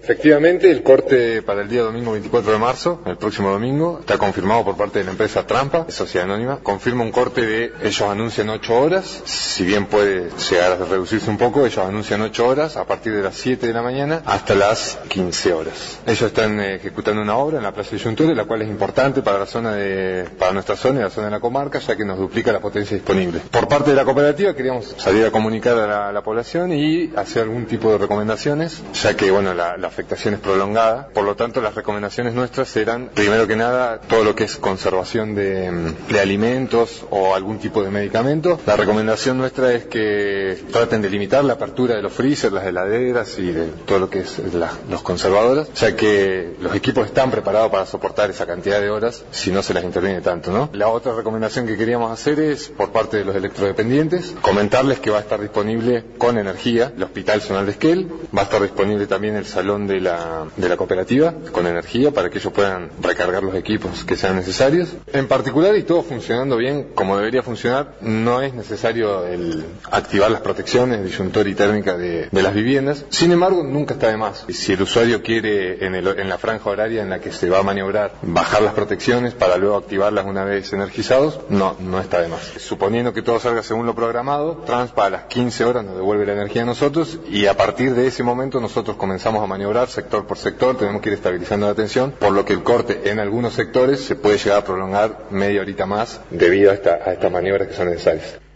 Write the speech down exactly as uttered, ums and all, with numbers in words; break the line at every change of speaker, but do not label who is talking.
Efectivamente, el corte para el día domingo veinticuatro de marzo, el próximo domingo, está confirmado por parte de la empresa Trampa, Sociedad Anónima. Confirma un corte de, ellos anuncian ocho horas, si bien puede llegar a reducirse un poco, ellos anuncian ocho horas a partir de las siete de la mañana hasta las quince horas. Ellos están eh, ejecutando una obra en la Plaza Disyuntura, la cual es importante para la zona de, para nuestra zona y la zona de la comarca, ya que nos duplica la potencia disponible. Por parte de la cooperativa queríamos salir a comunicar a la, a la población y hacer algún tipo de recomendaciones, ya que bueno, la, la afectación es prolongada. Por lo tanto, las recomendaciones nuestras eran, primero que nada, todo lo que es conservación de, de alimentos o algún tipo de medicamento. La recomendación nuestra es que traten de limitar la apertura de los freezers, las heladeras y de todo lo que es la, los conservadores, ya que los equipos están preparados para soportar esa cantidad de horas si no se las interviene tanto, ¿no? La otra recomendación que queríamos hacer es, por parte de los electrodependientes, comentarles que va a estar disponible con energía el Hospital Zonal de Esquel, va a estar disponible también el salón de la, de la cooperativa con energía para que ellos puedan recargar los equipos que sean necesarios. En particular, y todo funcionando bien como debería funcionar, no es necesario el activar las protecciones disyuntor y térmica de, de las viviendas. Sin embargo, nunca está de más. Si el usuario quiere en, el, en la franja horaria en la que se va a maniobrar bajar las protecciones para luego activarlas una vez energizados, no, no está de más. Suponiendo que todo salga según lo programado, Transpa a las quince horas nos devuelve la energía a nosotros y a partir de ese momento nosotros comenzamos a maniobrar sector por sector, tenemos que ir estabilizando la tensión, por lo que el corte en algunos sectores se puede llegar a prolongar media horita más debido a, esta, a estas maniobras que son necesarias.